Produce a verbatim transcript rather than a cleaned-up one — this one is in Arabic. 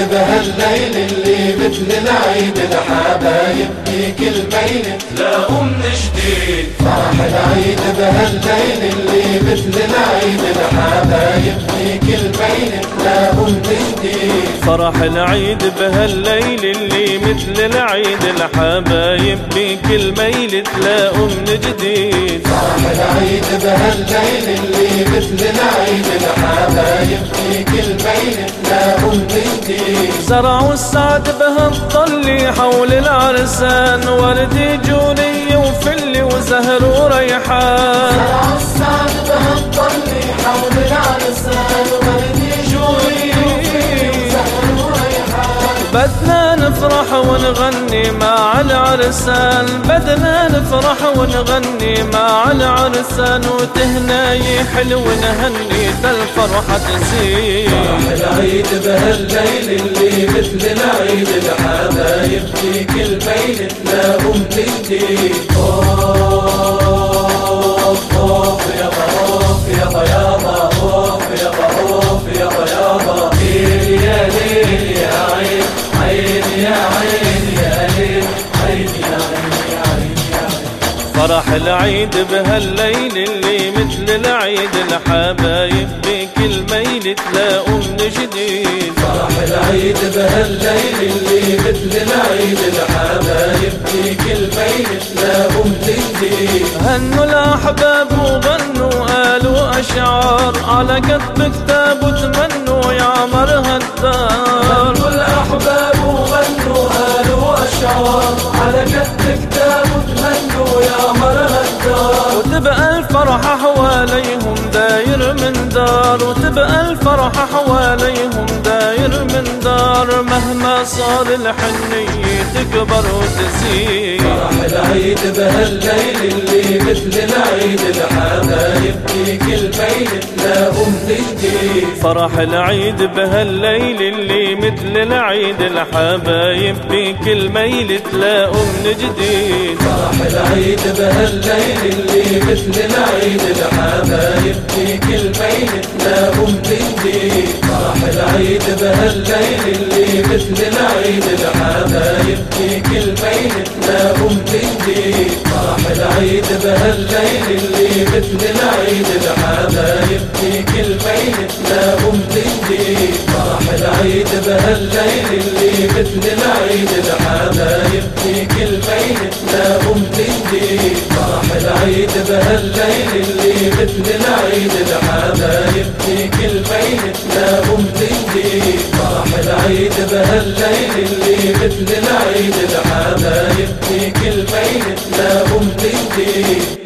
بهالليل اللي مثل العيد الحبايب بكل ميلة تلاقوا من جديد. فرح العيد بهالليل اللي مثل العيد الحبايب بكل ميلة تلاقوا من جديد. فرح العيد بهالليل اللي مثل العيد الحبايب بكل ميلة تلاقوا من جديد. فرح العيد بهالليل اللي مثل العيد الحبايب بكل ميلة تلاقوا من جديد. زرعوا السعد بهالطل حول العرسان وردي جوني وفل وزهر وريحان. زرعوا السعد بهالطل حول العرسان وردي جوني وفل وزهر وريحان. بدنا نفرح ونغني مع العرسان، بدنا نفرح ونغني مع العرسان وتهناي حلو نهني الفرحة تزيد. فرح العيد بهالليل اللي مثل العيد الحبايب بكل ميلة تلاقوا من جديد. اوف اوف يابا اوف يابا يابا اوف يابا اوف يابا يابا. ليل يا ليل يا عين عين يا عين يا ليل عين يا عين يا عين يا عين. فرح العيد بهالليل اللي مثل العيد الحبايب بكل ميلة تلاقوا من جديد. فرح العيد بهالليل اللي مثل العيد الحبايب بكل ميلة تلاقوا من جديد. هنوا الأحباب وغنوا قالوا أشعار على كتب كتاب وتمنوا يعمرها الدار. هنوا الأحباب وغنوا قالوا أشعار على كتب كتاب وتمنوا يعمرها الدار. وتبقى الفرحة حواليهم داير من دار، وتبقى الفرحة حواليهم داير من دار مهما صار الحنية تكبر وتزيد. فرح العيد بهالليل اللي مثل العيد الحبايب بكل ميلة تلاقوا من جديد. فرح العيد بهالليل اللي مثل العيد الحبايب بكل ميلة تلاقوا من جديد. فرح العيد بهالليل اللي مثل العيد الحبايب بكل ميلة تلاقوا من جديد. فرح العيد بهالليل اللي مثل العيد الحبايب بكل ميلة تلاقوا من جديد. فرح العيد بهالليل اللي مثل العيد الحبايب بكل ميلة تلاقوا من جديد. فرح العيد بهالليل اللي مثل العيد الحبايب بكل ميلة تلاقوا من جديد. فرح العيد بهالليل اللي مثل العيد الحبايب بكل ميلة تلاقوا من جديد. فرح العيد بهالليل اللي مثل العيد الحبايب بكل ميلة تلاقوا من جديد.